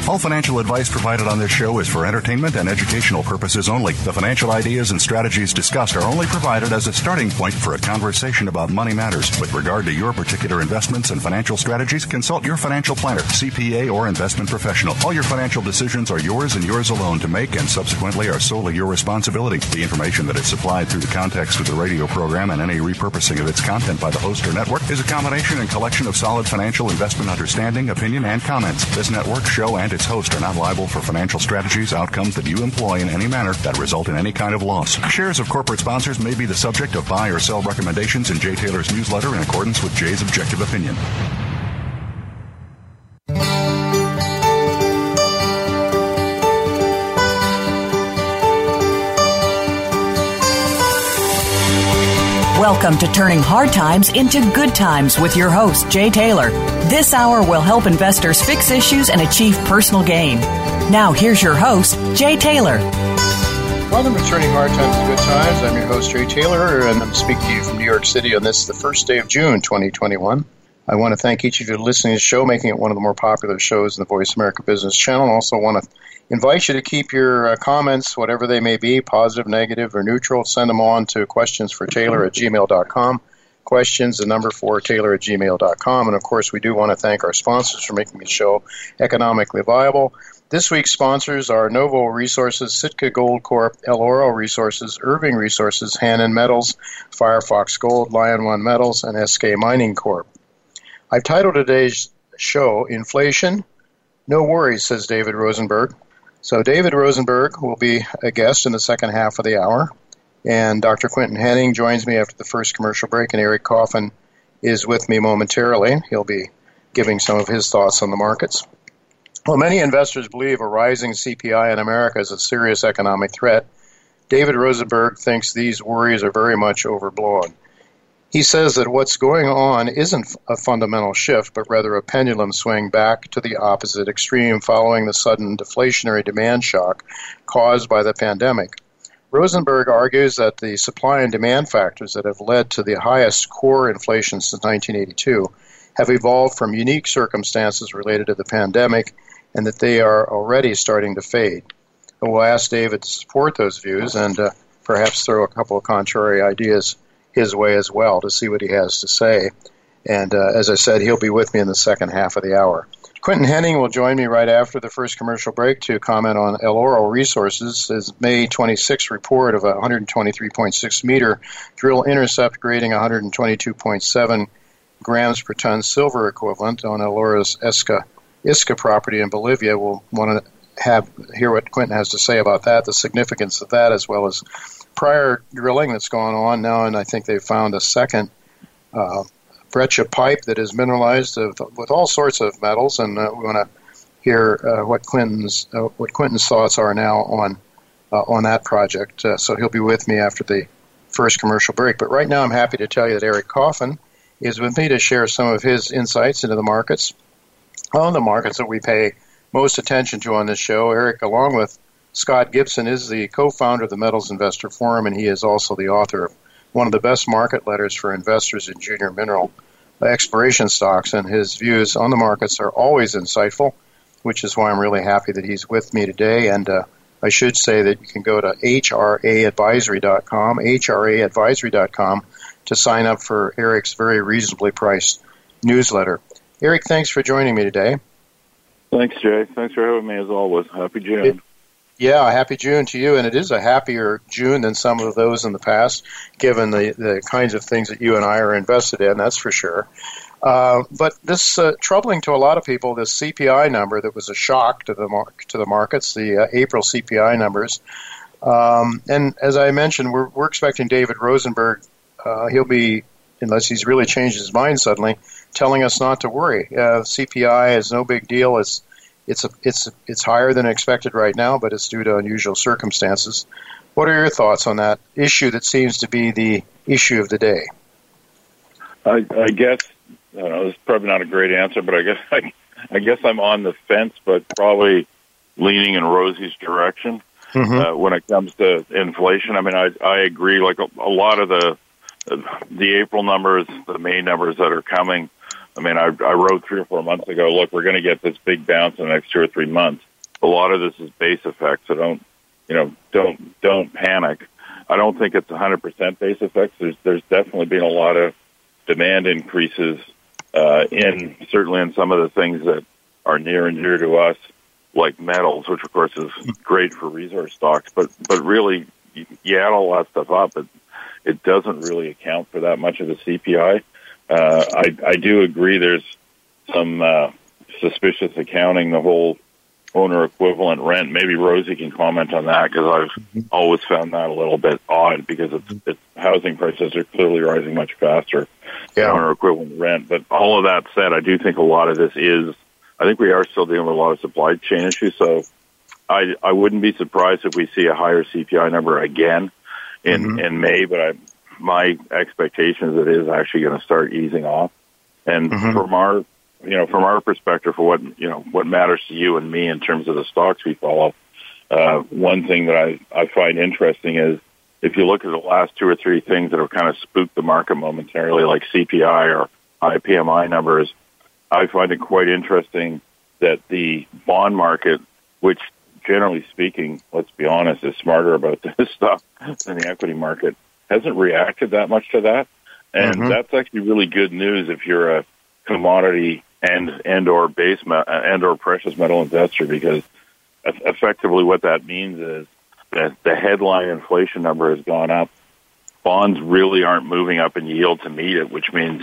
All financial advice provided on this show is for entertainment and educational purposes only. The financial ideas and strategies discussed are only provided as a starting point for a conversation about money matters. With regard to your particular investments and financial strategies, consult your financial planner, CPA, or investment professional. All your financial decisions are yours and yours alone to make, and subsequently are solely your responsibility. The information that is supplied through the context of the radio program and any repurposing of its content by the host or network is a combination and collection of solid financial investment understanding, opinion, and comments. This network, show, and its host are not liable for financial strategies, outcomes that you employ in any manner that result in any kind of loss. Shares of corporate sponsors may be the subject of buy or sell recommendations in Jay Taylor's newsletter in accordance with Jay's objective opinion. Welcome to Turning Hard Times into Good Times with your host, Jay Taylor. This hour will help investors fix issues and achieve personal gain. Now, here's your host, Jay Taylor. Welcome to Turning Hard Times into Good Times. I'm your host, Jay Taylor, and I'm speaking to you from New York City on this, the first day of June, 2021. I want to thank each of you for listening to the show, making it one of the more popular shows in the Voice America Business Channel. I also want to invite you to keep your comments, whatever they may be, positive, negative, or neutral. Send them on to questionsfortaylor@gmail.com. Questions, the number 4, taylor@gmail.com. And, of course, we do want to thank our sponsors for making the show economically viable. This week's sponsors are Novo Resources, Sitka Gold Corp, El Oro Resources, Irving Resources, Hannon Metals, Firefox Gold, Lion One Metals, and SK Mining Corp. I've titled today's show, Inflation, No Worries, says David Rosenberg. So David Rosenberg will be a guest in the second half of the hour, and Dr. Quentin Henning joins me after the first commercial break, and Eric Coffin is with me momentarily. He'll be giving some of his thoughts on the markets. Well, many investors believe a rising CPI in America is a serious economic threat. David Rosenberg thinks these worries are very much overblown. He says that what's going on isn't a fundamental shift, but rather a pendulum swing back to the opposite extreme following the sudden deflationary demand shock caused by the pandemic. Rosenberg argues that the supply and demand factors that have led to the highest core inflation since 1982 have evolved from unique circumstances related to the pandemic, and that they are already starting to fade. We'll ask David to support those views and perhaps throw a couple of contrary ideas his way as well to see what he has to say. And as I said, he'll be with me in the second half of the hour. Quentin Henning will join me right after the first commercial break to comment on El Oro Resources' his May 26 report of a 123.6 meter drill intercept grading 122.7 grams per ton silver equivalent on El Oro's Isca property in Bolivia. We'll want to hear what Quentin has to say about that, the significance of that, as well as prior drilling that's gone on now, and I think they've found a second breccia pipe that is mineralized with all sorts of metals, and we want to hear what Quentin's thoughts are now on that project. So he'll be with me after the first commercial break. But right now, I'm happy to tell you that Eric Coffin is with me to share some of his insights into the markets, on the markets that we pay most attention to on this show. Eric, along with Scott Gibson, is the co-founder of the Metals Investor Forum, and he is also the author of one of the best market letters for investors in junior mineral exploration stocks, and his views on the markets are always insightful, which is why I'm really happy that he's with me today. And I should say that you can go to hraadvisory.com to sign up for Eric's very reasonably priced newsletter. Eric, thanks for joining me today. Thanks, Jay. Thanks for having me, as always. Happy June. Yeah, happy June to you, and it is a happier June than some of those in the past, given the kinds of things that you and I are invested in, that's for sure. But this troubling to a lot of people, this CPI number that was a shock to the markets, the April CPI numbers. And as I mentioned, we're expecting David Rosenberg. He'll be, unless he's really changed his mind suddenly, telling us not to worry. CPI is no big deal. It's higher than expected right now, but it's due to unusual circumstances. What are your thoughts on that issue that seems to be the issue of the day? I guess this is probably not a great answer, but I guess I'm on the fence, but probably leaning in Rosie's direction when it comes to inflation. I mean, I agree. Like a lot of the April numbers, the May numbers that are coming I mean, I wrote 3 or 4 months ago, look, we're going to get this big bounce in the next 2 or 3 months. A lot of this is base effect, so don't panic. I don't think it's 100% base effects. There's definitely been a lot of demand increases certainly in some of the things that are near and dear to us, like metals, which of course is great for resource stocks. But really, you add all that stuff up, it doesn't really account for that much of the CPI. I do agree there's some suspicious accounting, the whole owner equivalent rent. Maybe Rosie can comment on that, because I've always found that a little bit odd, because it's housing prices are clearly rising much faster than owner equivalent rent. But all of that said, I do think a lot of this I think we are still dealing with a lot of supply chain issues. So I wouldn't be surprised if we see a higher CPI number again in May, but my expectation is it is actually going to start easing off. And from our perspective, for what matters to you and me in terms of the stocks we follow, one thing that I find interesting is if you look at the last 2 or 3 things that have kind of spooked the market momentarily, like CPI or high PMI numbers, I find it quite interesting that the bond market, which generally speaking, let's be honest, is smarter about this stuff than the equity market, hasn't reacted that much to that. And that's actually really good news if you're a commodity and or precious metal investor, because effectively what that means is that the headline inflation number has gone up. Bonds really aren't moving up in yield to meet it, which means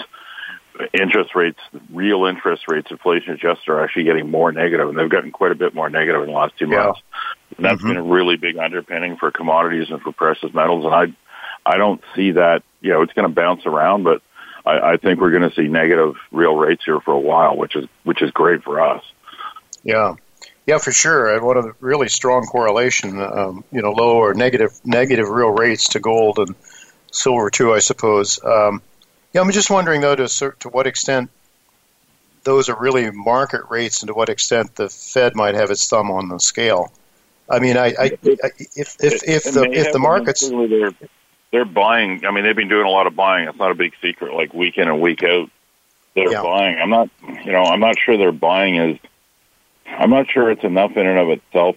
real interest rates, inflation adjusted, are actually getting more negative, and they've gotten quite a bit more negative in the last 2 months. And that's been a really big underpinning for commodities and for precious metals. And I don't see that, it's going to bounce around, but I think we're going to see negative real rates here for a while, which is great for us. Yeah, for sure. And what a really strong correlation, low or negative real rates to gold and silver too, I suppose. I'm just wondering, though, to what extent those are really market rates, and to what extent the Fed might have its thumb on the scale. I mean, if the markets, they're buying. I mean, they've been doing a lot of buying. It's not a big secret. Like week in and week out, they're buying. I'm not sure they're buying I'm not sure it's enough in and of itself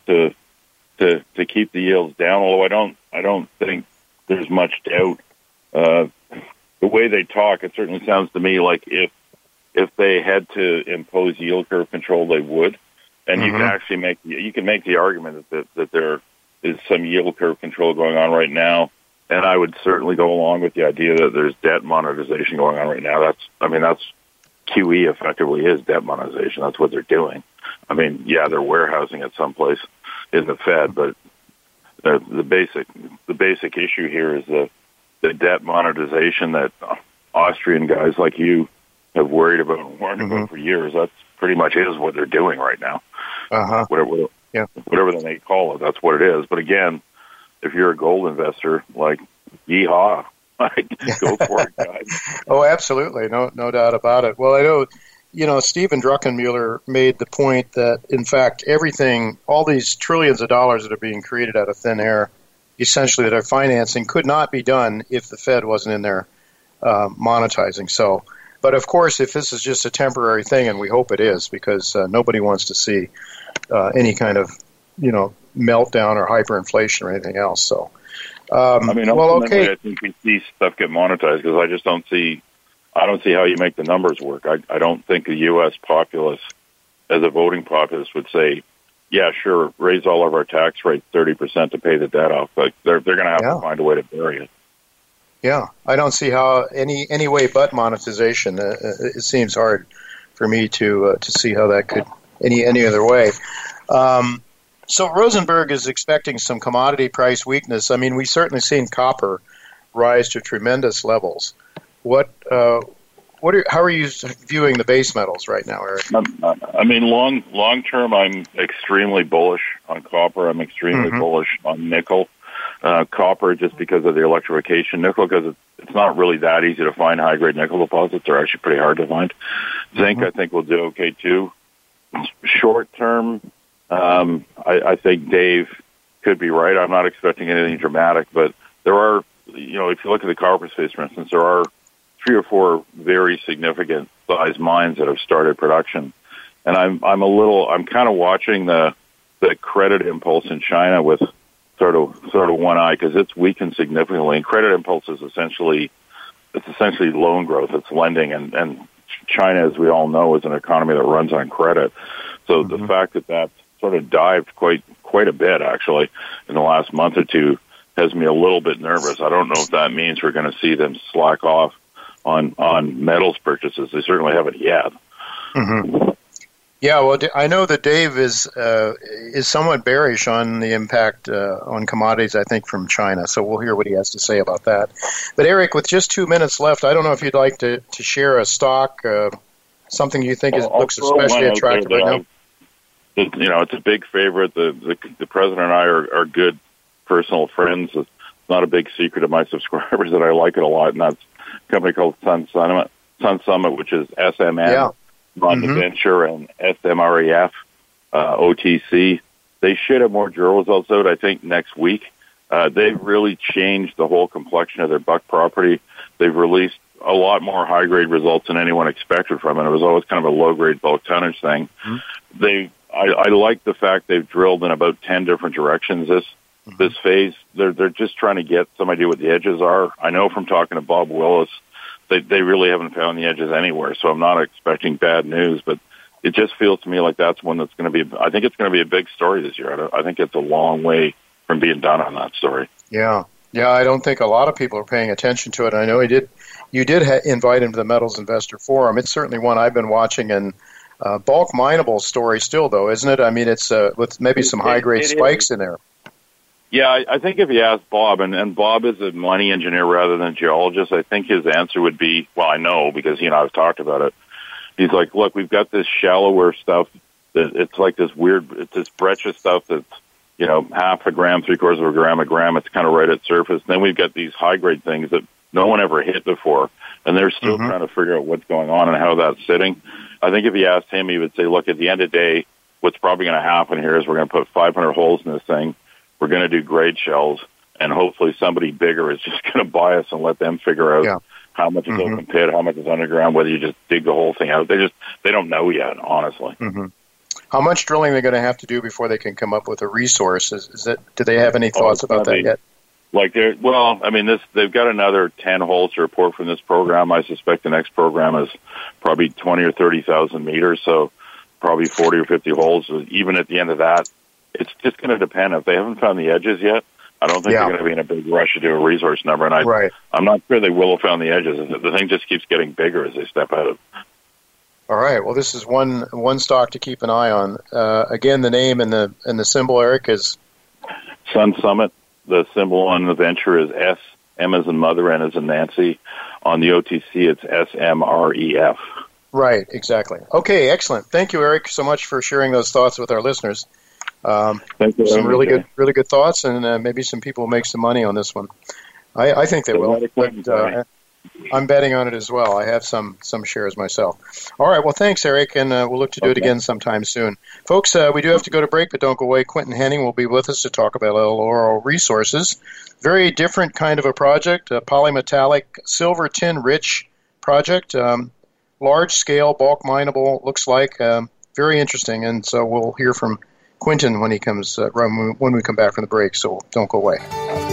to keep the yields down. Although I don't think there's much doubt. The way they talk, it certainly sounds to me like if they had to impose yield curve control, they would. And you can actually make the argument that there is some yield curve control going on right now. And I would certainly go along with the idea that there's debt monetization going on right now. That's QE effectively is debt monetization. That's what they're doing. I mean, they're warehousing at some place in the Fed, but the basic issue here is the debt monetization that Austrian guys like you have worried about and warned about for years. That's pretty much is what they're doing right now. Whatever they may call it, that's what it is. But again, if you're a gold investor, like, yeehaw, go for it, guys. Oh, absolutely. No doubt about it. Well, I know, Stephen Druckenmiller made the point that, in fact, all these trillions of dollars that are being created out of thin air, essentially that are financing, could not be done if the Fed wasn't in there monetizing. So, but of course, if this is just a temporary thing, and we hope it is, because nobody wants to see any kind of, meltdown or hyperinflation or anything else. So, ultimately, I think we see stuff get monetized, because I don't see how you make the numbers work. I don't think the U.S. populace, as a voting populace, would say, yeah, sure, raise all of our tax rates 30% to pay the debt off. But they're going to have to find a way to bury it. Yeah, I don't see how any way but monetization. It seems hard for me to see how that could any other way. So Rosenberg is expecting some commodity price weakness. I mean, we've certainly seen copper rise to tremendous levels. How are you viewing the base metals right now, Eric? Long term, I'm extremely bullish on copper. I'm extremely bullish on nickel. Copper, just because of the electrification. Nickel, because it's not really that easy to find high-grade nickel deposits. They're actually pretty hard to find. Zinc, I think, will do okay, too. Short term, I think Dave could be right. I'm not expecting anything dramatic, but there are, if you look at the copper space, for instance, there are 3 or 4 very significant sized mines that have started production. And I'm kind of watching the credit impulse in China with sort of one eye, because it's weakened significantly. And credit impulse is essentially loan growth. It's lending, and China, as we all know, is an economy that runs on credit. So the fact that sort of dived quite a bit, actually, in the last month or two has me a little bit nervous. I don't know if that means we're going to see them slack off on metals purchases. They certainly haven't yet. Mm-hmm. Yeah, well, I know that Dave is somewhat bearish on the impact on commodities, I think, from China. So we'll hear what he has to say about that. But Eric, with just 2 minutes left, I don't know if you'd like to share a stock, something you think looks especially attractive right now. It's a big favorite. The president and I are good personal friends. It's not a big secret of my subscribers that I like it a lot, and that's a company called Sun Summit, which is SMN. Yeah. On the venture, and SMREF, OTC. They should have more drill results out, I think, next week. They've really changed the whole complexion of their Buck property. They've released a lot more high-grade results than anyone expected from it. It was always kind of a low-grade bulk tonnage thing. Mm-hmm. I like the fact they've drilled in about 10 different directions this phase. They're just trying to get some idea what the edges are. I know from talking to Bob Willis, they really haven't found the edges anywhere, so I'm not expecting bad news, but it just feels to me like that's one that's going to be, I think it's going to be a big story this year. I think it's a long way from being done on that story. Yeah, I don't think a lot of people are paying attention to it. I know you did invite him to the Metals Investor Forum. It's certainly one I've been watching, and bulk mineable story still, though, isn't it? I mean, it's with maybe some high-grade spikes in there. Yeah, I think if you ask Bob, and Bob is a mining engineer rather than a geologist, I think his answer would be, well, I know, because he and I have talked about it. He's like, look, we've got this shallower stuff that it's like this weird, it's this breccia stuff that's, half a gram, 3/4 of a gram. It's kind of right at surface. Then we've got these high-grade things that no one ever hit before, and they're still trying to figure out what's going on and how that's sitting. I think if you asked him, he would say, look, at the end of the day, what's probably going to happen here is we're going to put 500 holes in this thing. We're going to do grade shells, and hopefully somebody bigger is just going to buy us and let them figure out how much is open pit, how much is underground, whether you just dig the whole thing out. They don't know yet, honestly. Mm-hmm. How much drilling are they going to have to do before they can come up with a resource? Do they have any thoughts about that yet? They've got another 10 holes to report from this program. I suspect the next program is probably 20 or 30,000 meters, so probably 40 or 50 holes. Even at the end of that, it's just going to depend. If they haven't found the edges yet, I don't think they're going to be in a big rush to do a resource number. And I'm not sure they will have found the edges. The thing just keeps getting bigger as they step out of it. All right. Well, this is one stock to keep an eye on. Again, the name and the symbol, Eric, is Sun Summit. The symbol on the venture is S, M as in mother, N as in Nancy. On the OTC, it's SMREF. Right. Exactly. Okay. Excellent. Thank you, Eric, so much for sharing those thoughts with our listeners. Thank you. Some really good thoughts, and maybe some people will make some money on this one. I think they will. But, I'm betting on it as well. I have some shares myself. All right. Well, thanks, Eric, and we'll look to do it again sometime soon. Folks, we do have to go to break, but don't go away. Quentin Henning will be with us to talk about El Oro Resources. Very different kind of a project, a polymetallic silver tin rich project, large scale, bulk mineable, looks like. Very interesting, and so we'll hear from Quentin when he comes when we come back from the break, so don't go away.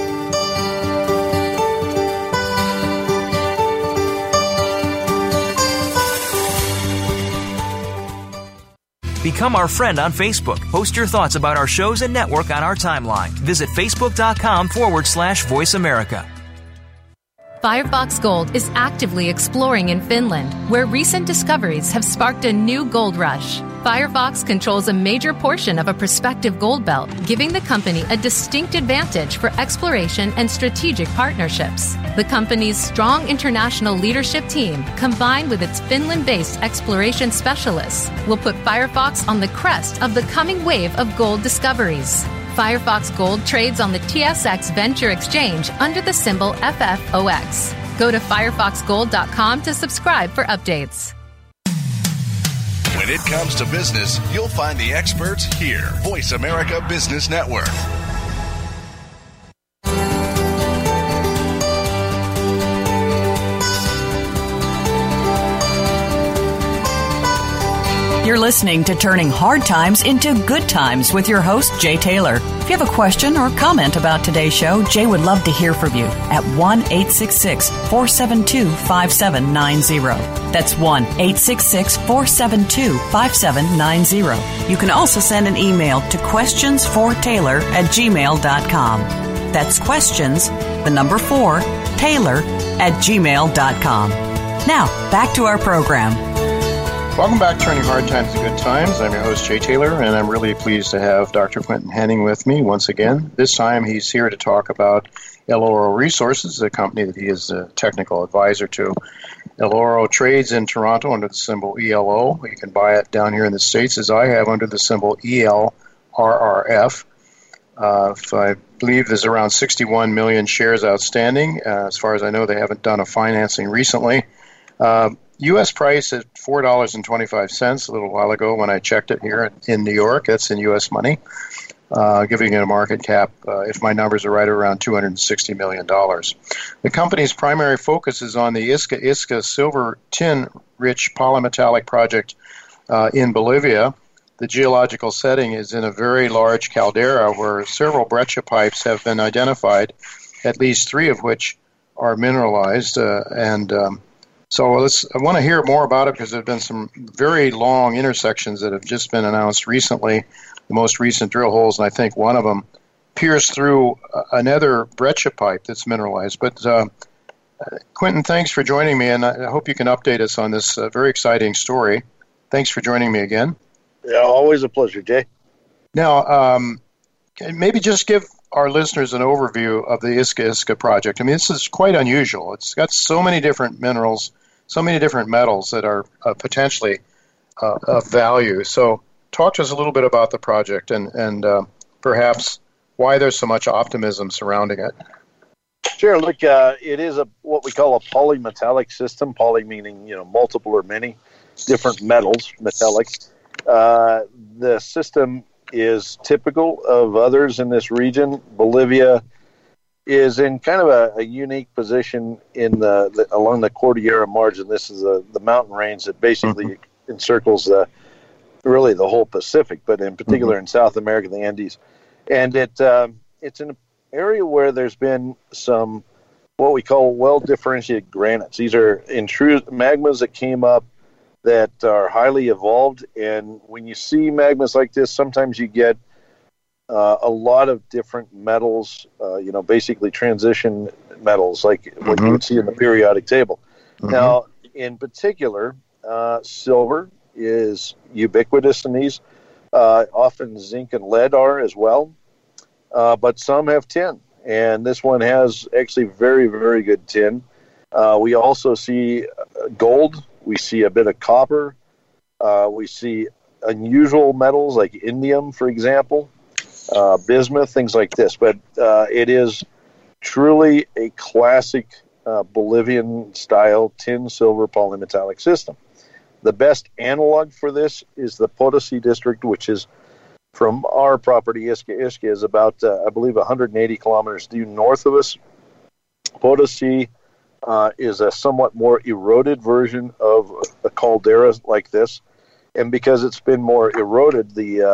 Become our friend on Facebook. Post your thoughts about our shows and network on our timeline. Visit Facebook.com/Voice America. Firefox Gold is actively exploring in Finland, where recent discoveries have sparked a new gold rush. Firefox controls a major portion of a prospective gold belt, giving the company a distinct advantage for exploration and strategic partnerships. The company's strong international leadership team, combined with its Finland-based exploration specialists, will put Firefox on the crest of the coming wave of gold discoveries. Firefox Gold trades on the TSX Venture Exchange under the symbol FFOX. Go to firefoxgold.com to subscribe for updates. When it comes to business, you'll find the experts here. Voice America Business Network. You're listening to Turning Hard Times into Good Times with your host, Jay Taylor. If you have a question or comment about today's show, Jay would love to hear from you at 1-866-472-5790. That's 1-866-472-5790. You can also send an email to questionsfortaylor@gmail.com. That's questions, the number 4, Taylor@gmail.com. Now, back to our program. Welcome back to Turning Hard Times to Good Times. I'm your host, Jay Taylor, and I'm really pleased to have Dr. Quentin Henning with me once again. This time he's here to talk about El Oro Resources, a company that he is a technical advisor to. El Oro trades in Toronto under the symbol ELO. You can buy it down here in the States, as I have, under the symbol ELRRF. I believe there's around 61 million shares outstanding. As far as I know, they haven't done a financing recently. U.S. price at $4.25 a little while ago when I checked it here in New York. That's in U.S. money, giving it a market cap, if my numbers are right, around $260 million. The company's primary focus is on the Isca silver tin-rich polymetallic project in Bolivia. The geological setting is in a very large caldera where several breccia pipes have been identified, at least 3 of which are mineralized, So I want to hear more about it because there have been some very long intersections that have just been announced recently, the most recent drill holes, and I think one of them pierced through another breccia pipe that's mineralized. But Quentin, thanks for joining me, and I hope you can update us on this very exciting story. Thanks for joining me again. Yeah, always a pleasure, Jay. Now, maybe just give our listeners an overview of the Isca project. I mean, this is quite unusual. It's got so many different minerals, so many different metals that are potentially of value. So talk to us a little bit about the project and perhaps why there's so much optimism surrounding it. Sure. Look, it is what we call a polymetallic system, poly meaning, multiple or many different metals, metallic. The system is typical of others in this region. Bolivia is in kind of a unique position in along the Cordillera margin. This is the mountain range that basically encircles really the whole Pacific, but in particular in South America, the Andes. And it's an area where there's been some what we call well-differentiated granites. These are intrusive magmas that came up that are highly evolved, and when you see magmas like this, sometimes you get a lot of different metals, basically transition metals, like what you would see in the periodic table. Now, in particular, silver is ubiquitous in these. Often zinc and lead are as well, but some have tin, and this one has actually very, very good tin. We also see gold. We see a bit of copper. We see unusual metals like indium, for example, bismuth, things like this. But it is truly a classic Bolivian-style tin-silver polymetallic system. The best analog for this is the Potosi district, which is from our property, Isca. Isca is about, I believe, 180 kilometers due north of us. Potosi is a somewhat more eroded version of a caldera like this, and because it's been more eroded, the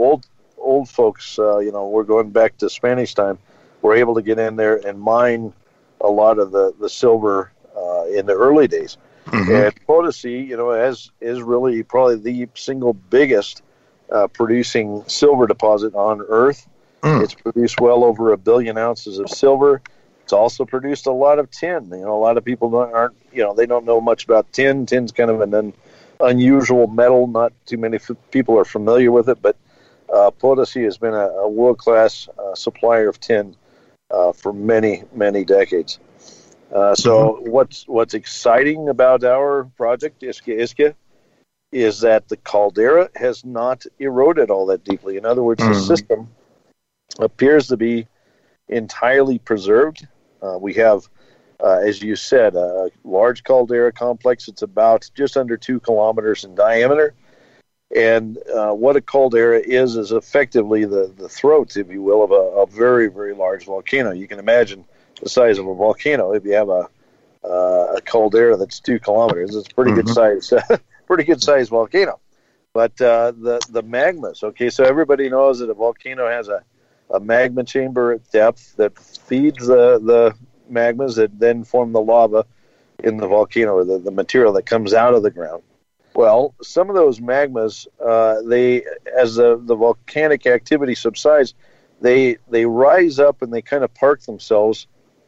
old folks, we're going back to Spanish time, were able to get in there and mine a lot of the silver in the early days. And Potosi, is really probably the single biggest producing silver deposit on Earth. It's produced well over 1 billion ounces of silver. It's also produced a lot of tin. A lot of people they don't know much about tin. Tin's kind of an unusual metal. Not too many people are familiar with it, but Potosi has been a world-class supplier of tin for many, many decades. So what's exciting about our project, Isca, is that the caldera has not eroded all that deeply. In other words, the system appears to be entirely preserved. We have, as you said, a large caldera complex. It's about just under 2 kilometers in diameter. And what a caldera is effectively the throat, if you will, of a very, very large volcano. You can imagine the size of a volcano if you have a caldera that's 2 kilometers. It's a pretty good size, pretty good size volcano. But the magmas, okay, so everybody knows that a volcano has a magma chamber at depth that feeds the magmas that then form the lava in the volcano, or the material that comes out of the ground. Well, some of those magmas, as the volcanic activity subsides, they rise up and they kind of park themselves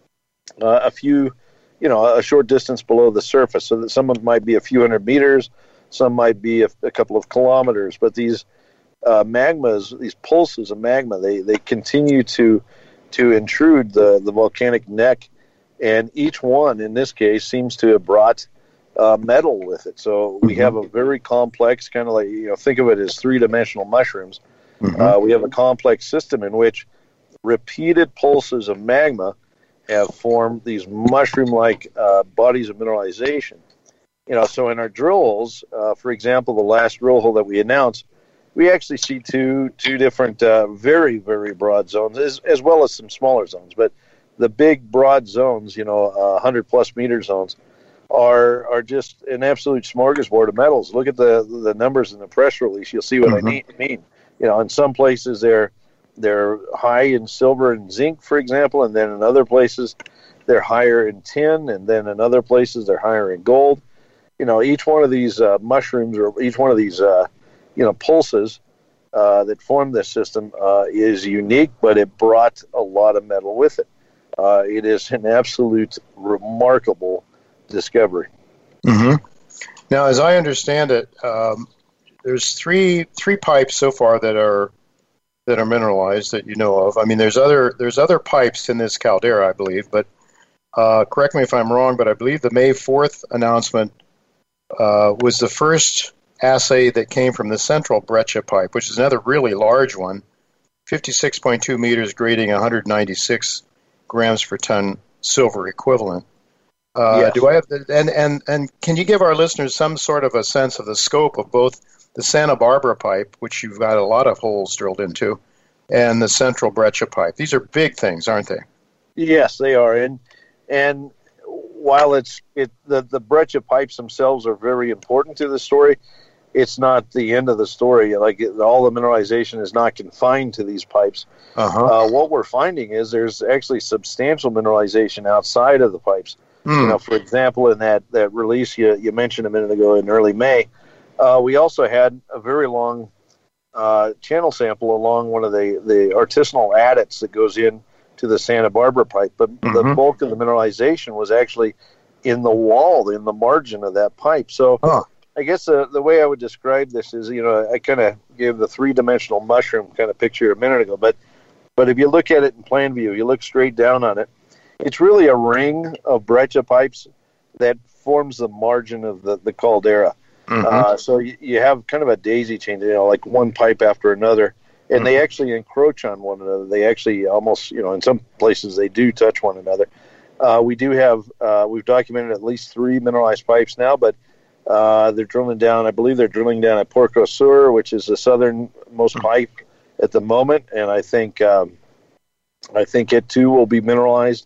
a short distance below the surface. So that some of them might be a few hundred meters, some might be a couple of kilometers. But these magmas, these pulses of magma, they continue to intrude the volcanic neck, and each one, in this case, seems to have brought metal with it. So we have a very complex, kind of like, think of it as three-dimensional mushrooms. We have a complex system in which repeated pulses of magma have formed these mushroom-like bodies of mineralization. So in our drill holes, for example, the last drill hole that we announced, we actually see two different very, very broad zones, as well as some smaller zones. But the big, broad zones, 100-plus meter zones, are just an absolute smorgasbord of metals. Look at the numbers in the press release. You'll see what I mean. In some places they're high in silver and zinc, for example, and then in other places they're higher in tin, and then in other places they're higher in gold. Each one of these mushrooms, or each one of these pulses that form this system is unique, but it brought a lot of metal with it. It is an absolute remarkable discovery. Now, as I understand it, there's three pipes so far that are mineralized that you know of. I mean, there's other pipes in this caldera, I believe, but correct me if I'm wrong, but I believe the May 4th announcement was the first assay that came from the central breccia pipe, which is another really large one, 56.2 meters, grading 196 grams per ton silver equivalent. Yes. Do I have and can you give our listeners some sort of a sense of the scope of both the Santa Barbara pipe, which you've got a lot of holes drilled into, and the central breccia pipe? These are big things, aren't they? Yes, they are. And while the breccia pipes themselves are very important to the story, it's not the end of the story. Like, all the mineralization is not confined to these pipes. What we're finding is there's actually substantial mineralization outside of the pipes. For example, in that release you mentioned a minute ago in early May, we also had a very long channel sample along one of the artisanal adits that goes in to the Santa Barbara pipe. But the bulk of the mineralization was actually in the wall, in the margin of that pipe. So I guess the way I would describe this is, I kind of gave the three-dimensional mushroom kind of picture a minute ago. But if you look at it in plan view, you look straight down on it, it's really a ring of breccia pipes that forms the margin of the caldera. So you have kind of a daisy chain, like one pipe after another, and they actually encroach on one another. They actually almost, in some places they do touch one another. We do have, we've documented at least 3 mineralized pipes now, but they're drilling down, I believe they're drilling down at Porco Sur, which is the southernmost pipe at the moment, and I think it too will be mineralized.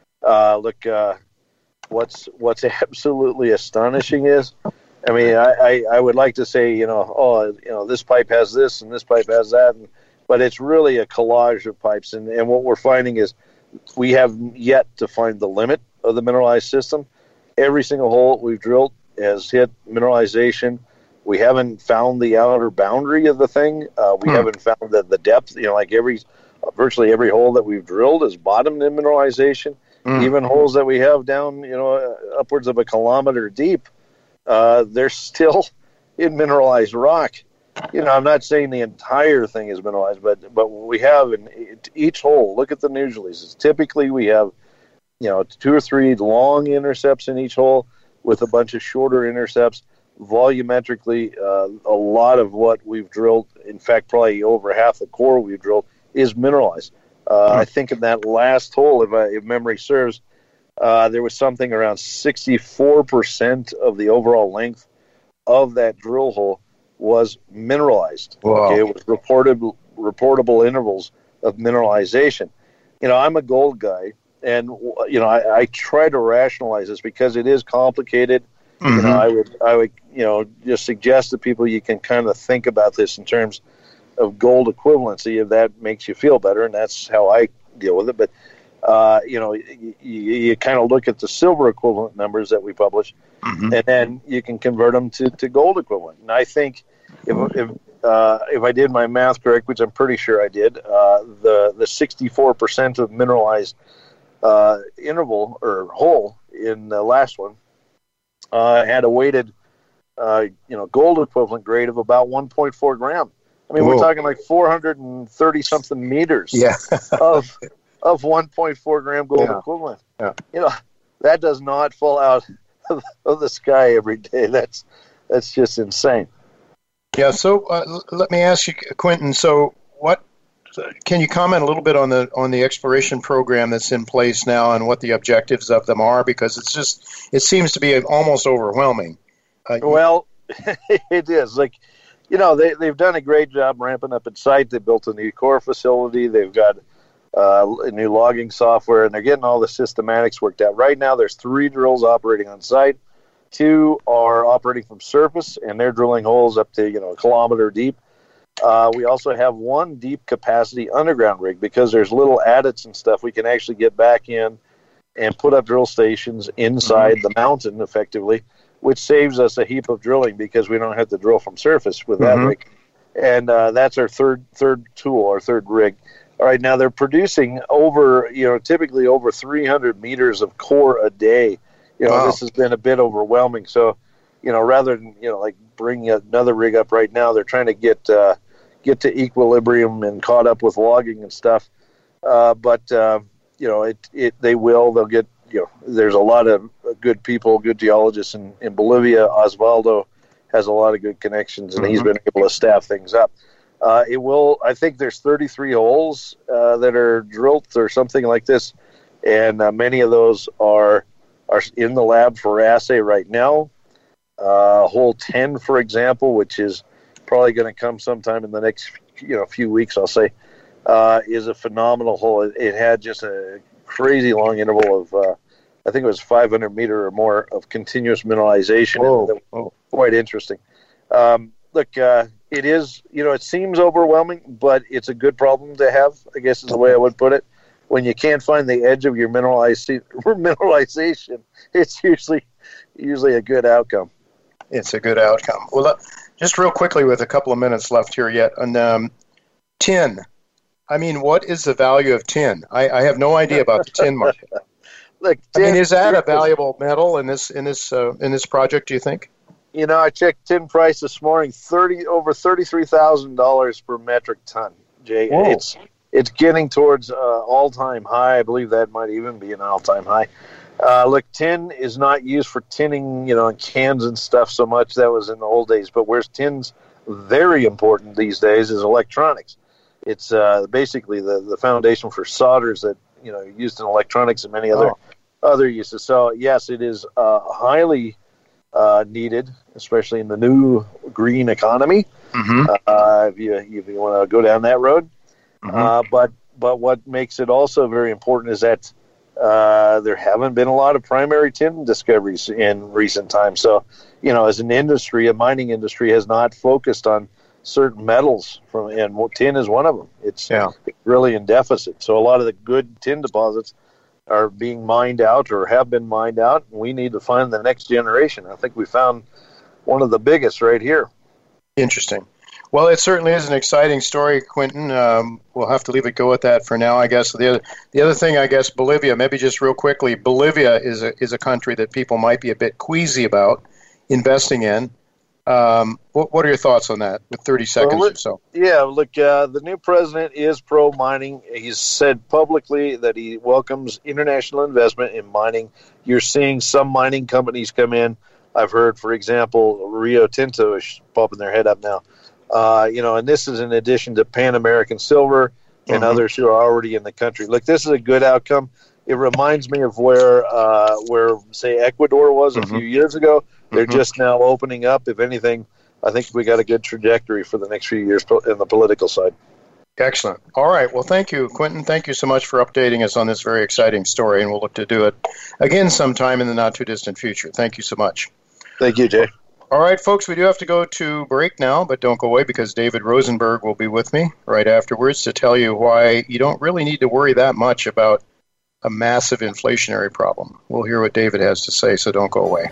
What's absolutely astonishing is, I mean, I would like to say, this pipe has this and this pipe has that, but it's really a collage of pipes. And what we're finding is we have yet to find the limit of the mineralized system. Every single hole we've drilled has hit mineralization. We haven't found the outer boundary of the thing. We haven't found the depth. Like virtually every hole that we've drilled is bottomed in mineralization. Even holes that we have down, upwards of a kilometer deep, they're still in mineralized rock. I'm not saying the entire thing is mineralized, but what we have in each hole, look at the Nugelies. Typically we have, 2 or 3 long intercepts in each hole with a bunch of shorter intercepts. Volumetrically, a lot of what we've drilled, in fact, probably over half the core we've drilled, is mineralized. I think in that last hole, if memory serves, there was something around 64% of the overall length of that drill hole was mineralized. Wow. Okay, it was reportable intervals of mineralization. I'm a gold guy, and I try to rationalize this because it is complicated. I would just suggest to people you can kind of think about this in terms of gold equivalency, if that makes you feel better, and that's how I deal with it. But you kind of look at the silver equivalent numbers that we publish, and then you can convert them to gold equivalent. And I think if I did my math correct, which I'm pretty sure I did, the 64% of mineralized interval or hole in the last one had a weighted gold equivalent grade of about 1.4 gram. I mean, we're talking like 430 something meters of 1.4 gram gold equivalent. Yeah. That does not fall out of the sky every day. That's just insane. Yeah. So let me ask you, Quentin. So can you comment a little bit on the exploration program that's in place now and what the objectives of them are? Because it seems to be almost overwhelming. Well, it is. Like, they've done a great job ramping up at site. They built a new core facility. They've got a new logging software, and they're getting all the systematics worked out. Right now, there's 3 drills operating on site. 2 are operating from surface, and they're drilling holes up to a kilometer deep. We also have 1 deep capacity underground rig because there's little adits and stuff. We can actually get back in and put up drill stations inside the mountain effectively, which saves us a heap of drilling because we don't have to drill from surface with that rig. And that's our third tool, our third rig. All right, now they're producing typically over 300 meters of core a day. Wow. This has been a bit overwhelming. So, rather than, like bring another rig up right now, they're trying to get to equilibrium and caught up with logging and stuff. But they will. They'll get, there's a lot of good people, good geologists in Bolivia. Osvaldo has a lot of good connections, and he's been able to staff things up. I think there's 33 holes that are drilled or something like this, and many of those are in the lab for assay right now. Hole 10, for example, which is probably going to come sometime in the next few weeks, I'll say, is a phenomenal hole. It had just a crazy long interval of, I think it was 500 meter or more of continuous mineralization. Quite interesting. Look, it is, it seems overwhelming, but it's a good problem to have, I guess is the way I would put it. When you can't find the edge of your mineralization, it's usually a good outcome. It's a good outcome. Well, just real quickly with a couple of minutes left here yet, on tin. I mean, what is the value of tin? I have no idea about the tin market. Look, is that a valuable metal in this project, do you think? I checked tin price this morning, over $33,000 per metric ton, Jay. Whoa. It's getting towards all-time high. I believe that might even be an all-time high. Look, tin is not used for tinning, in cans and stuff so much. That was in the old days. But where's tin's very important these days is electronics. It's basically the foundation for solders that, used in electronics and many other uses. So, yes, it is highly needed, especially in the new green economy, if you want to go down that road. But what makes it also very important is that there haven't been a lot of primary tin discoveries in recent times. So, as an industry, a mining industry has not focused on certain metals, and tin is one of them. It's really in deficit. So a lot of the good tin deposits are being mined out or have been mined out. And we need to find the next generation. I think we found one of the biggest right here. Interesting. Well, it certainly is an exciting story, Quentin. We'll have to leave it go at that for now, I guess. The other thing, I guess, Bolivia, maybe just real quickly, Bolivia is a country that people might be a bit queasy about investing in. What are your thoughts on that with 30 seconds or so? Yeah, look, the new president is pro-mining. He's said publicly that he welcomes international investment in mining. You're seeing some mining companies come in. I've heard, for example, Rio Tinto is popping their head up now. And this is in addition to Pan American Silver and others who are already in the country. Look, this is a good outcome. It reminds me of where say, Ecuador was a few years ago. They're just now opening up. If anything, I think we got a good trajectory for the next few years in the political side. Excellent. All right. Well, thank you, Quentin. Thank you so much for updating us on this very exciting story, and we'll look to do it again sometime in the not-too-distant future. Thank you so much. Thank you, Jay. All right, folks, we do have to go to break now, but don't go away because David Rosenberg will be with me right afterwards to tell you why you don't really need to worry that much about a massive inflationary problem. We'll hear what David has to say, so don't go away.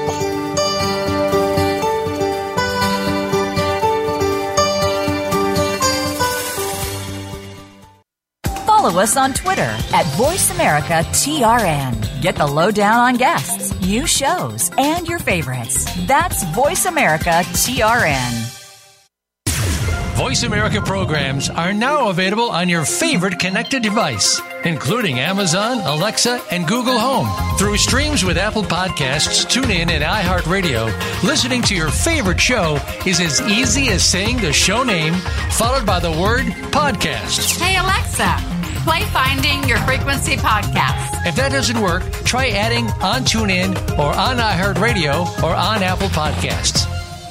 Follow us on Twitter at VoiceAmericaTRN. Get the lowdown on guests, new shows, and your favorites. That's VoiceAmericaTRN. Voice America programs are now available on your favorite connected device, including Amazon, Alexa, and Google Home. Through streams with Apple Podcasts, TuneIn, and iHeartRadio, listening to your favorite show is as easy as saying the show name followed by the word podcast. Hey, Alexa, play Finding Your Frequency podcast. If that doesn't work, try adding on TuneIn or on iHeartRadio or on Apple Podcasts.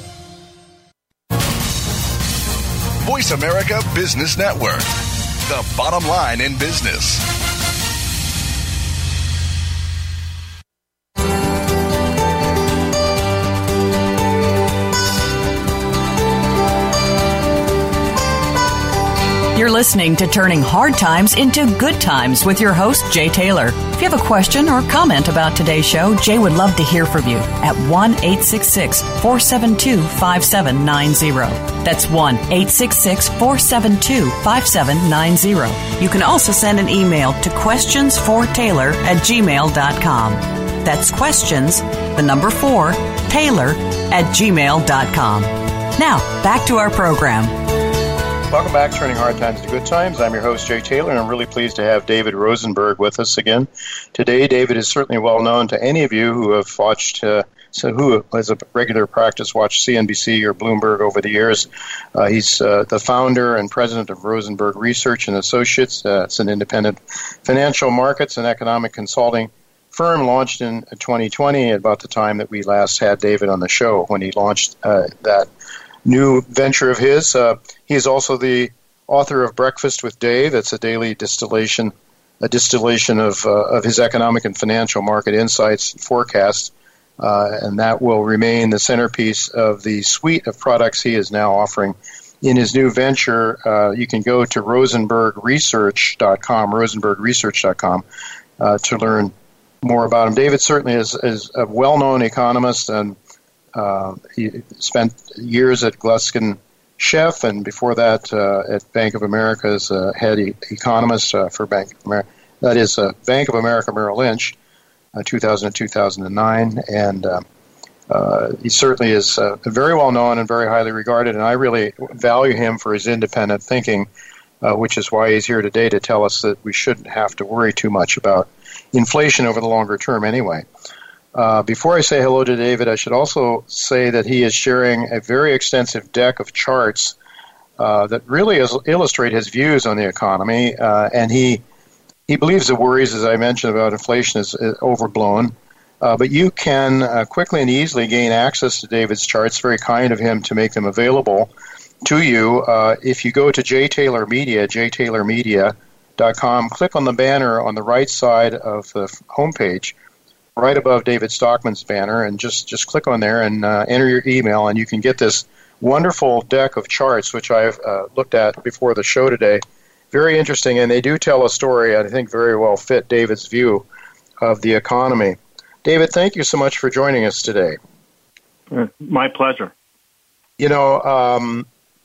Voice America Business Network, the bottom line in business. You're listening to Turning Hard Times into Good Times with your host, Jay Taylor. If you have a question or comment about today's show, Jay would love to hear from you at 1-866-472-5790. That's 1-866-472-5790. You can also send an email to questionsfortaylor@gmail.com. That's questions, the number 4, Taylor@gmail.com. Now, back to our program. Welcome back, Turning Hard Times to Good Times. I'm your host, Jay Taylor, and I'm really pleased to have David Rosenberg with us again. Today, David is certainly well known to any of you who have watched, who has a regular practice watched CNBC or Bloomberg over the years. He's the founder and president of Rosenberg Research and Associates. It's an independent financial markets and economic consulting firm launched in 2020, about the time that we last had David on the show, when he launched that new venture of his. He is also the author of Breakfast with Dave. It's a daily distillation of his economic and financial market insights and forecasts, and that will remain the centerpiece of the suite of products he is now offering in his new venture. You can go to rosenbergresearch.com to learn more about him. David certainly is a well-known economist, and he spent years at Gluskin Sheff, and before that at Bank of America as head economist for Bank of America. That is Bank of America Merrill Lynch, 2000 to 2009, and he certainly is very well known and very highly regarded, and I really value him for his independent thinking, which is why he's here today to tell us that we shouldn't have to worry too much about inflation over the longer term anyway. Before I say hello to David, I should also say that he is sharing a very extensive deck of charts that really illustrate his views on the economy, and he believes the worries, as I mentioned, about inflation is overblown. But you can quickly and easily gain access to David's charts. Very kind of him to make them available to you. If you go to jtaylormedia.com, click on the banner on the right side of the homepage, right above David Stockman's banner, and just click on there and enter your email, and you can get this wonderful deck of charts, which I've looked at before the show today. Very interesting, and they do tell a story, I think very well fit David's view of the economy. David, thank you so much for joining us today. My pleasure. You know,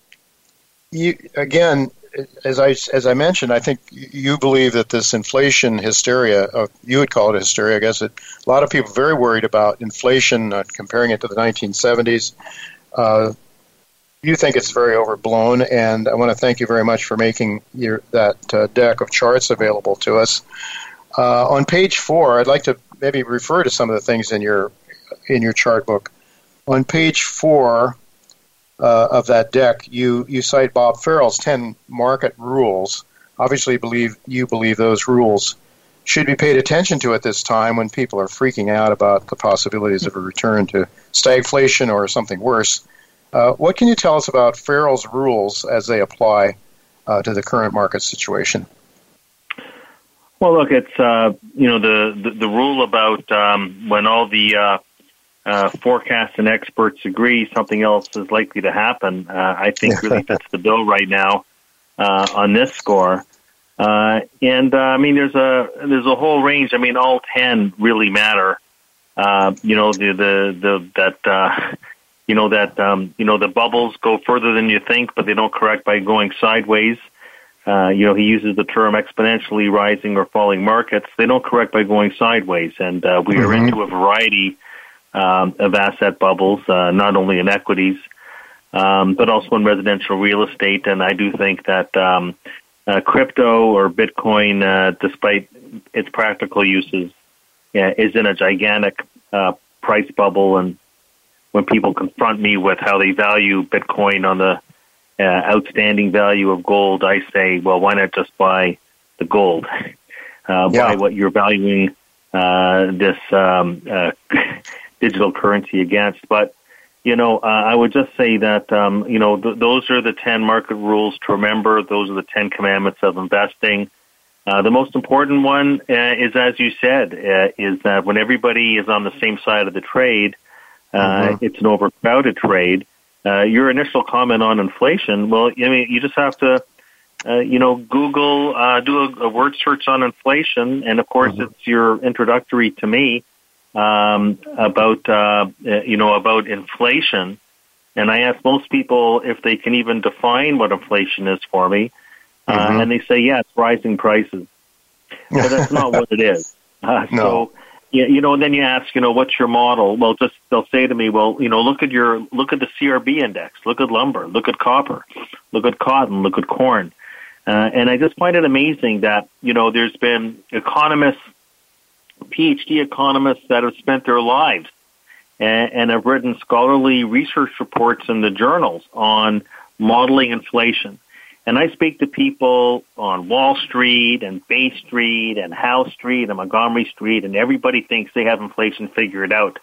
as I mentioned, I think you believe that this inflation hysteria, you would call it hysteria, I guess, a lot of people are very worried about inflation, comparing it to the 1970s. You think it's very overblown, and I want to thank you very much for making that deck of charts available to us. On page 4, I'd like to maybe refer to some of the things in your chart book. On page 4 of that deck, you cite Bob Farrell's 10 market rules. Obviously, you believe those rules should be paid attention to at this time when people are freaking out about the possibilities of a return to stagflation or something worse. What can you tell us about Farrell's rules as they apply to the current market situation? Well, look, it's the rule about when all the forecasts and experts agree something else is likely to happen, I think really fits the bill right now on this score. I mean, there's a whole range. I mean, all 10 really matter. The bubbles go further than you think, but they don't correct by going sideways. He uses the term exponentially rising or falling markets. They don't correct by going sideways, and we are into a variety of asset bubbles, not only in equities, but also in residential real estate. And I do think that crypto or Bitcoin, despite its practical uses, is in a gigantic price bubble. And when people confront me with how they value Bitcoin on the outstanding value of gold, I say, well, why not just buy the gold? Buy what you're valuing this digital currency against. But, I would just say that, those are the 10 market rules to remember. Those are the 10 commandments of investing. The most important one is, as you said, is that when everybody is on the same side of the trade, it's an overcrowded trade. Your initial comment on inflation, well, you just have to, Google, do a word search on inflation, and of course it's your introductory to me about inflation. And I ask most people if they can even define what inflation is for me, and they say, yeah, it's rising prices. But that's not what it is. So, then you ask, what's your model? Well, they'll say to me, well, look at the CRB index, look at lumber, look at copper, look at cotton, look at corn. And I just find it amazing that, there's been economists, PhD economists that have spent their lives and have written scholarly research reports in the journals on modeling inflation. And I speak to people on Wall Street and Bay Street and Howe Street and Montgomery Street, and everybody thinks they have inflation figured out.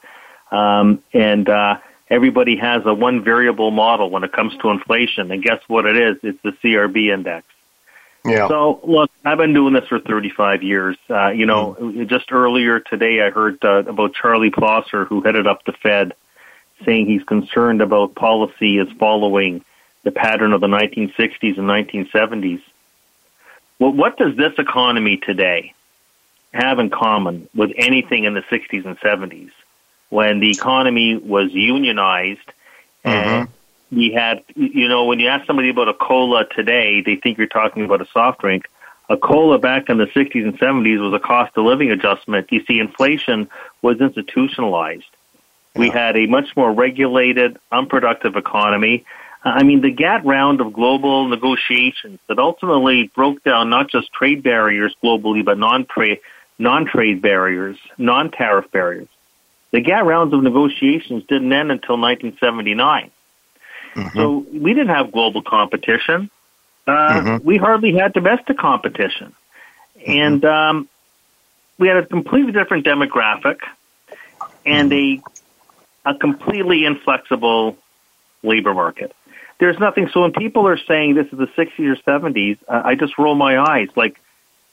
Everybody has a one variable model when it comes to inflation. And guess what it is? It's the CRB index. Yeah. So, look, I've been doing this for 35 years. Just earlier today I heard about Charlie Plosser, who headed up the Fed, saying he's concerned about policy is following the pattern of the 1960s and 1970s. Well, what does this economy today have in common with anything in the 60s and 70s when the economy was unionized and we had, when you ask somebody about a cola today, they think you're talking about a soft drink. A cola back in the 60s and 70s was a cost of living adjustment. You see, inflation was institutionalized. Yeah. We had a much more regulated, unproductive economy. The GATT round of global negotiations that ultimately broke down not just trade barriers globally, but non-trade barriers, non-tariff barriers. The GATT rounds of negotiations didn't end until 1979. So we didn't have global competition. We hardly had domestic competition. And we had a completely different demographic and a completely inflexible labor market. There's nothing. So when people are saying this is the 60s or 70s, I just roll my eyes. Like,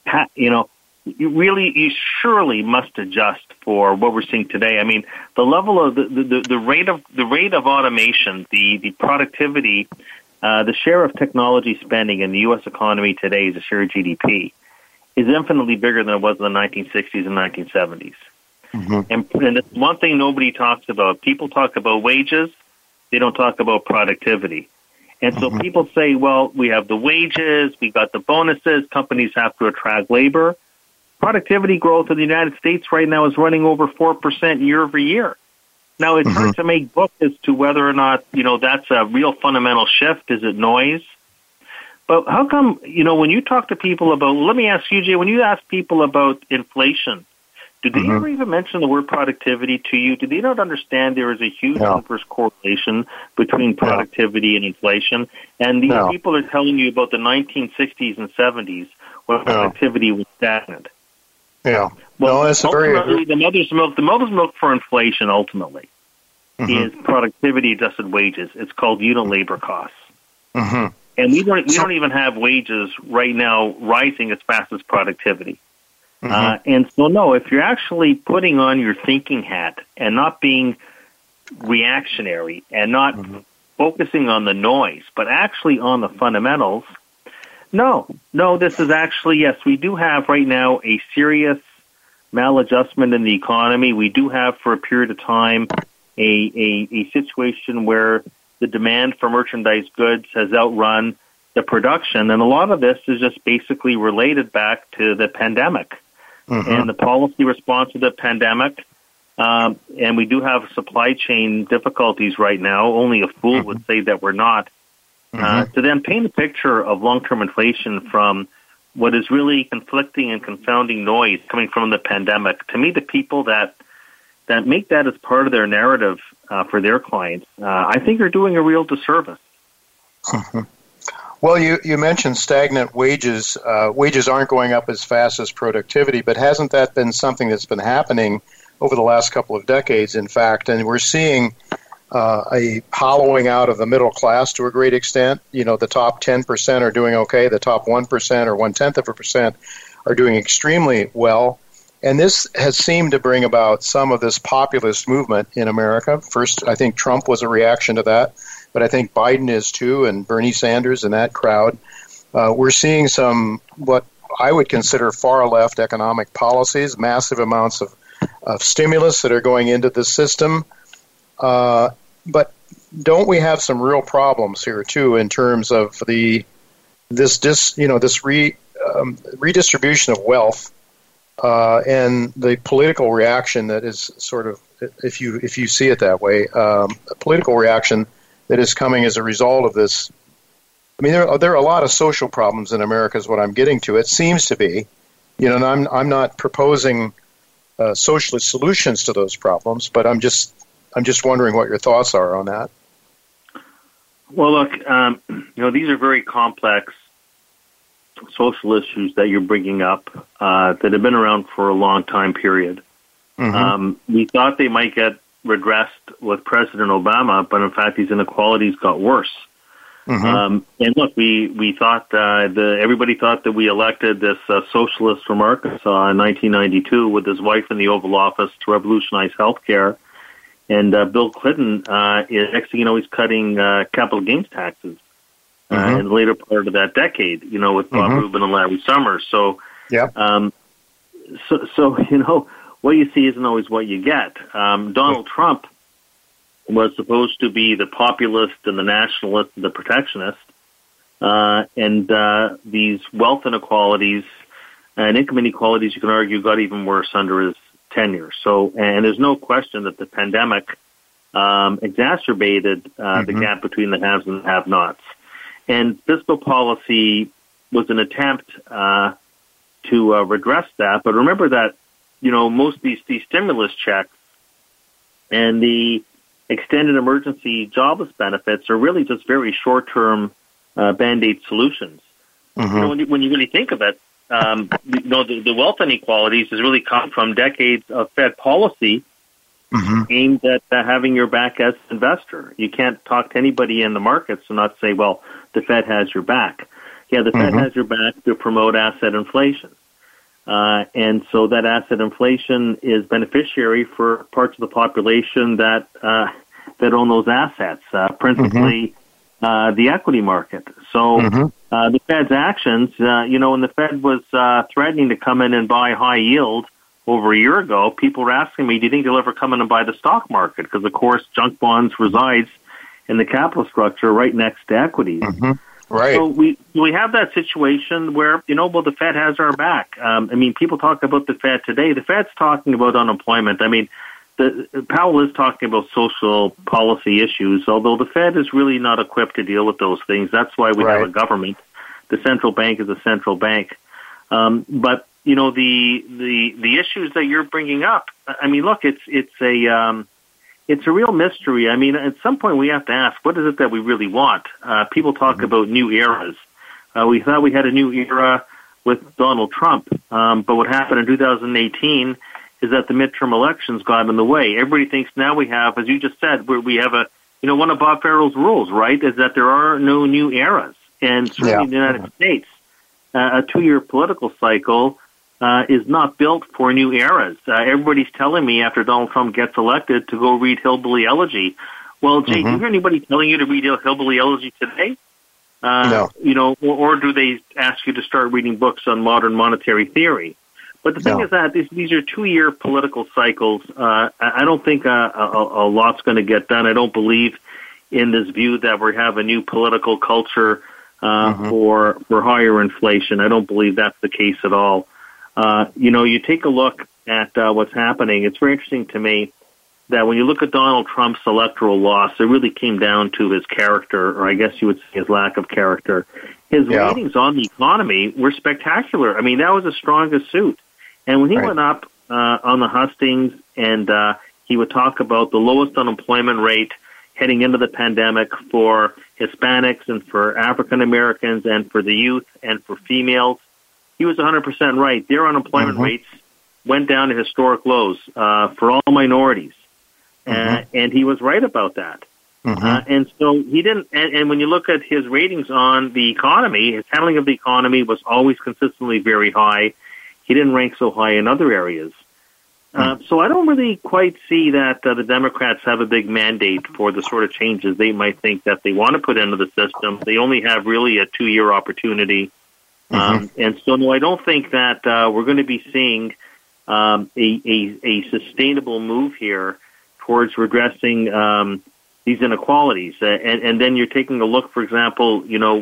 you surely must adjust for what we're seeing today. I mean, the level of the rate of automation, the productivity, the share of technology spending in the U.S. economy today as a share of GDP is infinitely bigger than it was in the 1960s and 1970s. And it's one thing nobody talks about. People talk about wages. They don't talk about productivity. And so people say, well, we have the wages, we got the bonuses, companies have to attract labor. Productivity growth in the United States right now is running over 4% year over year. Now, it's hard to make book as to whether or not, that's a real fundamental shift. Is it noise? But how come, when you talk to people about, let me ask you, Jay, when you ask people about inflation, do they ever even mention the word productivity to you? Do they not understand there is a huge inverse correlation between productivity and inflation? And these people are telling you about the 1960s and 70s when productivity was stagnant. Yeah. Well, that's the mother's milk for inflation ultimately is productivity adjusted wages. It's called unit labor costs. And we don't even have wages right now rising as fast as productivity. And so, no, if you're actually putting on your thinking hat and not being reactionary and not focusing on the noise, but actually on the fundamentals. No, this is actually, yes, we do have right now a serious maladjustment in the economy. We do have for a period of time a situation where the demand for merchandise goods has outrun the production, and a lot of this is just basically related back to the pandemic and the policy response to the pandemic. And we do have supply chain difficulties right now. Only a fool would say that we're not. To then paint a picture of long-term inflation from what is really conflicting and confounding noise coming from the pandemic, to me, the people that make that as part of their narrative for their clients, I think are doing a real disservice. Well, you mentioned stagnant wages. Wages aren't going up as fast as productivity, but hasn't that been something that's been happening over the last couple of decades, in fact? And we're seeing a hollowing out of the middle class to a great extent. You know, the top 10% are doing okay. The top 1% or 0.1% are doing extremely well. And this has seemed to bring about some of this populist movement in America. First, I think Trump was a reaction to that, but I think Biden is too, and Bernie Sanders and that crowd. We're seeing some what I would consider far-left economic policies, massive amounts of stimulus that are going into the system. But don't we have some real problems here too in terms of this redistribution of wealth and the political reaction that is sort of, if you see it that way, a political reaction that is coming as a result of this. I mean, there are a lot of social problems in America, is what I'm getting to. It seems to be, and I'm not proposing socialist solutions to those problems, but I'm just wondering what your thoughts are on that. Well, look, these are very complex social issues that you're bringing up that have been around for a long time period. We thought they might get redressed with President Obama, but in fact, these inequalities got worse. And look, we thought everybody thought that we elected this socialist from Arkansas in 1992 with his wife in the Oval Office to revolutionize healthcare. And Bill Clinton, next thing you know, he's cutting capital gains taxes in the later part of that decade, with Bob Rubin and Larry Summers. So, what you see isn't always what you get. Donald Trump was supposed to be the populist and the nationalist and the protectionist. And these wealth inequalities and income inequalities, you can argue, got even worse under his tenure. So, and there's no question that the pandemic exacerbated the gap between the haves and the have-nots. And fiscal policy was an attempt to redress that. But remember that, most of these stimulus checks and the extended emergency jobless benefits are really just very short-term Band-Aid solutions. When you really think of it, the wealth inequalities has really come from decades of Fed policy aimed at having your back as an investor. You can't talk to anybody in the markets and not say, well, the Fed has your back. Yeah, the Fed has your back to promote asset inflation. And so that asset inflation is beneficiary for parts of the population that own those assets, principally the equity market. So the Fed's actions, when the Fed was threatening to come in and buy high yield over a year ago, people were asking me, do you think they'll ever come in and buy the stock market? Because, of course, junk bonds resides in the capital structure right next to equities. Right. So we have that situation where, the Fed has our back. People talk about the Fed today. The Fed's talking about unemployment. Powell is talking about social policy issues, although the Fed is really not equipped to deal with those things. That's why we have a government. The central bank is a central bank. But the issues that you're bringing up, look, it's a real mystery. At some point we have to ask, what is it that we really want? People talk about new eras. We thought we had a new era with Donald Trump, but what happened in 2018 is that the midterm elections got in the way. Everybody thinks now we have, as you just said, we have one of Bob Farrell's rules, right, is that there are no new eras. And certainly in the United States, a 2-year political cycle is not built for new eras. Everybody's telling me after Donald Trump gets elected to go read Hillbilly Elegy. Well, Jay, do you hear anybody telling you to read Hillbilly Elegy today? No. Or do they ask you to start reading books on modern monetary theory? But the thing is that these are 2-year political cycles. I don't think a lot's going to get done. I don't believe in this view that we have a new political culture for higher inflation. I don't believe that's the case at all. You take a look at what's happening. It's very interesting to me that when you look at Donald Trump's electoral loss, it really came down to his character, or I guess you would say his lack of character. His ratings on the economy were spectacular. I mean, that was his strongest suit. And when he went up on the hustings and he would talk about the lowest unemployment rate heading into the pandemic for Hispanics and for African Americans and for the youth and for females, he was 100% right. Their unemployment rates went down to historic lows for all minorities. And he was right about that. And so he didn't, and when you look at his ratings on the economy, his handling of the economy was always consistently very high. He didn't rank so high in other areas. So I don't really quite see that the Democrats have a big mandate for the sort of changes they might think that they want to put into the system. They only have really a 2-year opportunity. And so, no, I don't think that we're going to be seeing a sustainable move here towards redressing these inequalities. And then you're taking a look, for example, will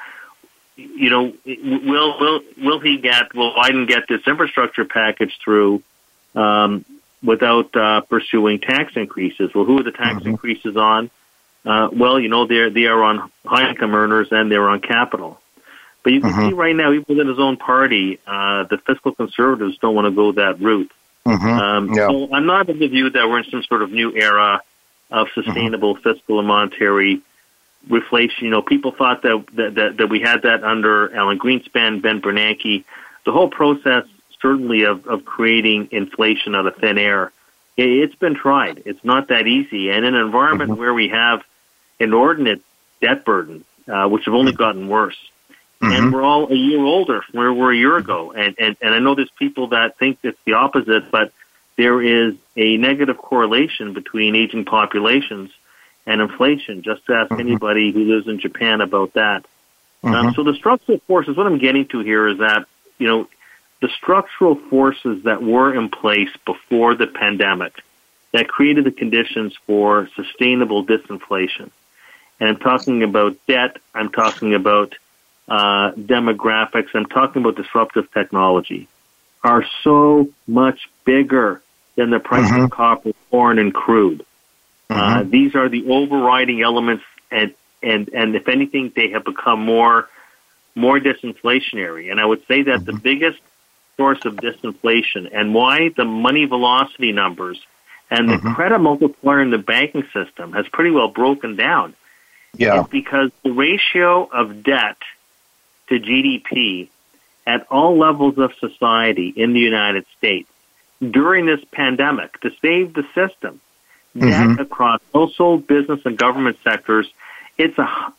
Biden get this infrastructure package through without pursuing tax increases? Well, who are the tax increases on? They are on high income earners and they're on capital. But you can see right now, even within his own party, the fiscal conservatives don't want to go that route. So I'm not of the view that we're in some sort of new era of sustainable fiscal and monetary reflation. People thought that we had that under Alan Greenspan, Ben Bernanke. The whole process, certainly, of creating inflation out of thin air, it's been tried. It's not that easy. And in an environment where we have inordinate debt burden, which have only gotten worse, and we're all a year older from where we were a year ago. And I know there's people that think it's the opposite, but there is a negative correlation between aging populations and inflation. Just ask anybody who lives in Japan about that. So the structural forces, what I'm getting to here is that, the structural forces that were in place before the pandemic that created the conditions for sustainable disinflation. And I'm talking about debt. I'm talking about demographics. I'm talking about disruptive technology, are so much bigger than the price of copper, corn, and crude. These are the overriding elements, and if anything, they have become more disinflationary. And I would say that the biggest source of disinflation and why the money velocity numbers and the credit multiplier in the banking system has pretty well broken down is because the ratio of debt to GDP at all levels of society in the United States during this pandemic to save the system, debt across household, business, and government sectors, it's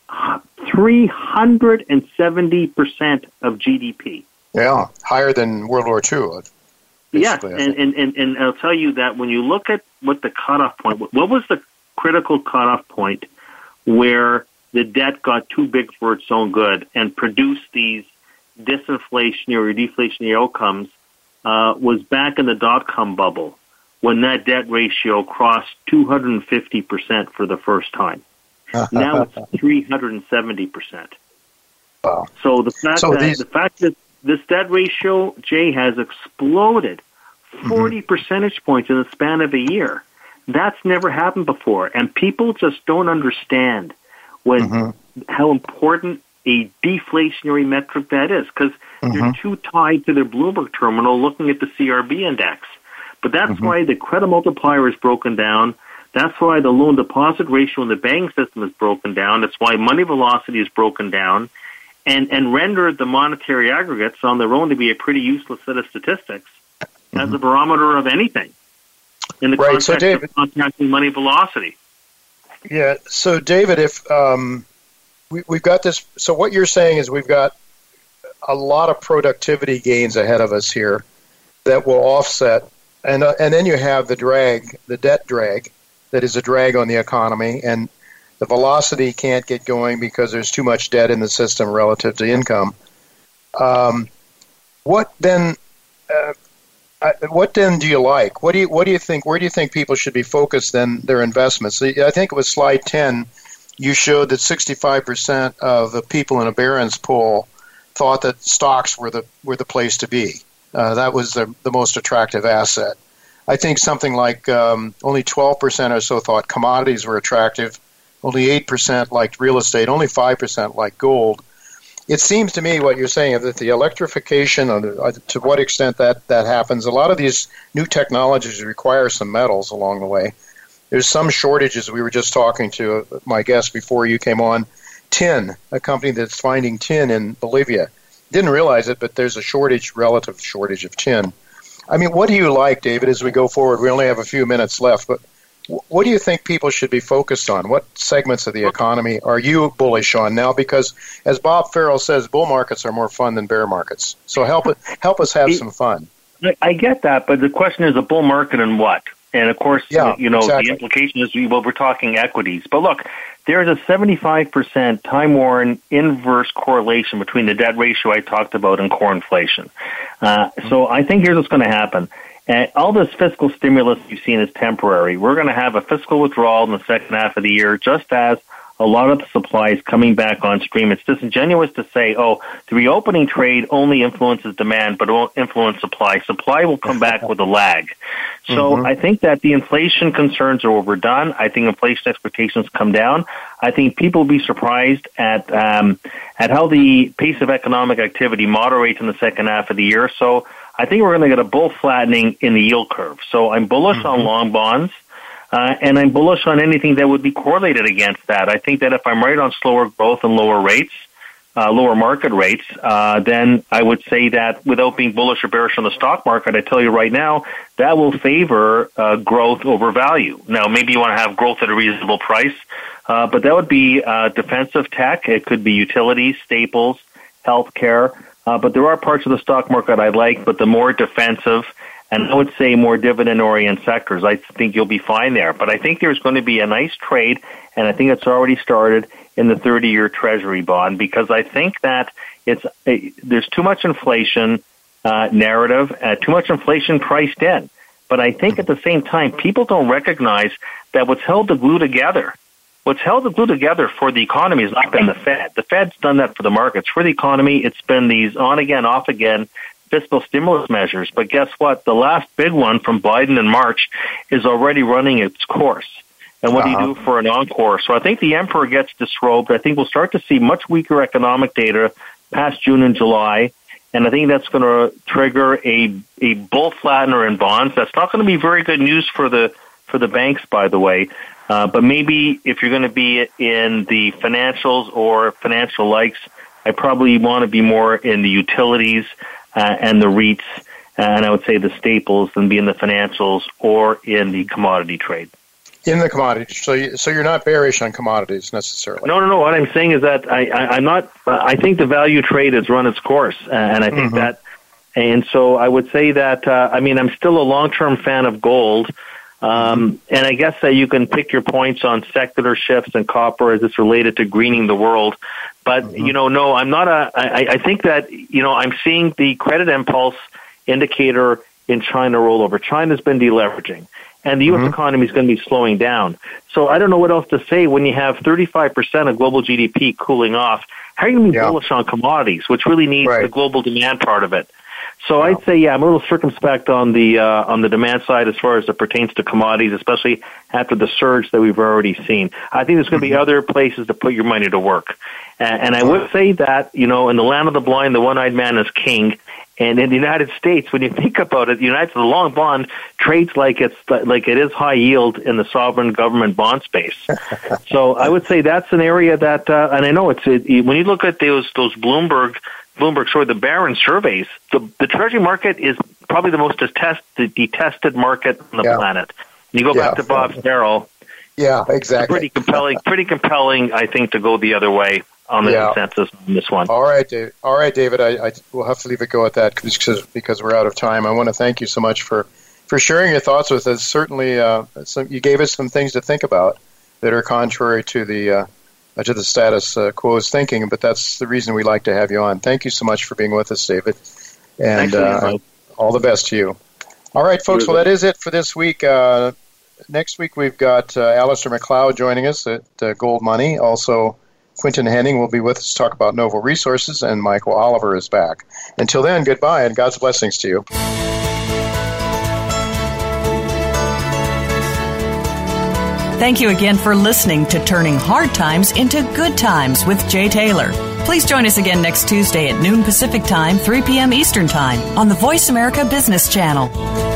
370% of GDP. Yeah, higher than World War II. Yes, and I'll tell you that when you look at what the cutoff point, what was the critical cutoff point where the debt got too big for its own good and produced these disinflationary or deflationary outcomes, was back in the dot-com bubble when that debt ratio crossed 250% for the first time. Now it's 370%. Wow. So the fact that this debt ratio, Jay, has exploded 40 percentage points in the span of a year. That's never happened before. And people just don't understand how important a deflationary metric that is, because they're too tied to their Bloomberg terminal looking at the CRB index. But that's why the credit multiplier is broken down. That's why the loan deposit ratio in the banking system is broken down. That's why money velocity is broken down and rendered the monetary aggregates on their own to be a pretty useless set of statistics as a barometer of anything in the context of contracting money velocity. Yeah. So, David, if we've got this, so what you're saying is we've got a lot of productivity gains ahead of us here that will offset, and then you have the debt drag, that is a drag on the economy, and the velocity can't get going because there's too much debt in the system relative to income. What then do you like? What do you think? Where do you think people should be focused then their investments? I think it was slide 10. You showed that 65% of the people in a Barron's poll thought that stocks were the place to be. That was the most attractive asset. I think something like only 12% or so thought commodities were attractive. Only 8% liked real estate. Only 5% liked gold. It seems to me what you're saying is that the electrification, to what extent that happens, a lot of these new technologies require some metals along the way. There's some shortages. We were just talking to my guest before you came on. Tin, a company that's finding tin in Bolivia. Didn't realize it, but there's a relative shortage of tin. I mean, what do you like, David, as we go forward? We only have a few minutes left, but what do you think people should be focused on? What segments of the economy are you bullish on now? Because, as Bob Farrell says, bull markets are more fun than bear markets. So help us have some fun. I get that, but the question is a bull market and what? And, of course, exactly. The implication is, we're talking equities. But, look, there's a 75% time-worn inverse correlation between the debt ratio I talked about and core inflation. So I think here's what's going to happen. All this fiscal stimulus you've seen is temporary. We're going to have a fiscal withdrawal in the second half of the year, just as a lot of the supply is coming back on stream. It's disingenuous to say, the reopening trade only influences demand, but it won't influence supply. Supply will come back with a lag. So I think that the inflation concerns are overdone. I think inflation expectations come down. I think people will be surprised at how the pace of economic activity moderates in the second half of the year. So I think we're going to get a bull flattening in the yield curve. So I'm bullish on long bonds. And I'm bullish on anything that would be correlated against that. I think that if I'm right on slower growth and lower rates, lower market rates, then I would say that without being bullish or bearish on the stock market, I tell you right now, that will favor growth over value. Now, maybe you want to have growth at a reasonable price, but that would be defensive tech. It could be utilities, staples, healthcare. But there are parts of the stock market I like, but the more defensive and I would say more dividend-oriented sectors, I think you'll be fine there. But I think there's going to be a nice trade, and I think it's already started in the 30-year Treasury bond, because I think that there's too much inflation narrative, too much inflation priced in. But I think at the same time, people don't recognize that what's held the glue together for the economy has not been the Fed. The Fed's done that for the markets. For the economy, it's been these on-again, off-again fiscal stimulus measures. But guess what? The last big one from Biden in March is already running its course. And what do you do for an encore? So I think the emperor gets disrobed. I think we'll start to see much weaker economic data past June and July. And I think that's going to trigger a bull flattener in bonds. That's not going to be very good news for the banks, by the way. But maybe if you're going to be in the financials or financial likes, I probably want to be more in the utilities and the REITs, and I would say the staples, than be in the financials or in the commodity trade. In the commodities, so you're not bearish on commodities necessarily. No. What I'm saying is that I'm not. I think the value trade has run its course, and I think that. And so I would say that. I'm still a long-term fan of gold. And I guess that you can pick your points on secular shifts and copper as it's related to greening the world. But, no, I'm not I think that, I'm seeing the credit impulse indicator in China roll over. China's been deleveraging, and the U.S. economy is going to be slowing down. So I don't know what else to say when you have 35% of global GDP cooling off. How are you going to be bullish on commodities, which really needs the global demand part of it? So I'd say, I'm a little circumspect on the demand side as far as it pertains to commodities, especially after the surge that we've already seen. I think there's going to be other places to put your money to work. And I would say that, in the land of the blind, the one-eyed man is king. And in the United States, when you think about it, the long bond trades like it is high yield in the sovereign government bond space. So I would say that's an area that, and I know when you look at those the Barron surveys, the Treasury market is probably the most detested market on the planet. And you go back to Bob Farrell. Yeah, exactly. Pretty compelling, I think, to go the other way. on the consensus on this one. All right, David. I will have to leave it go at that because we're out of time. I want to thank you so much for sharing your thoughts with us. Certainly, you gave us some things to think about that are contrary to the status quo's thinking, but that's the reason we like to have you on. Thank you so much for being with us, David, and all the best to you. All right, folks, well, that is it for this week. Next week, we've got Alistair McLeod joining us at Gold Money. Also, Quinton Henning will be with us to talk about Novo Resources, and Michael Oliver is back. Until then, goodbye, and God's blessings to you. Thank you again for listening to Turning Hard Times into Good Times with Jay Taylor. Please join us again next Tuesday at noon Pacific Time, 3 p.m. Eastern Time on the Voice America Business Channel.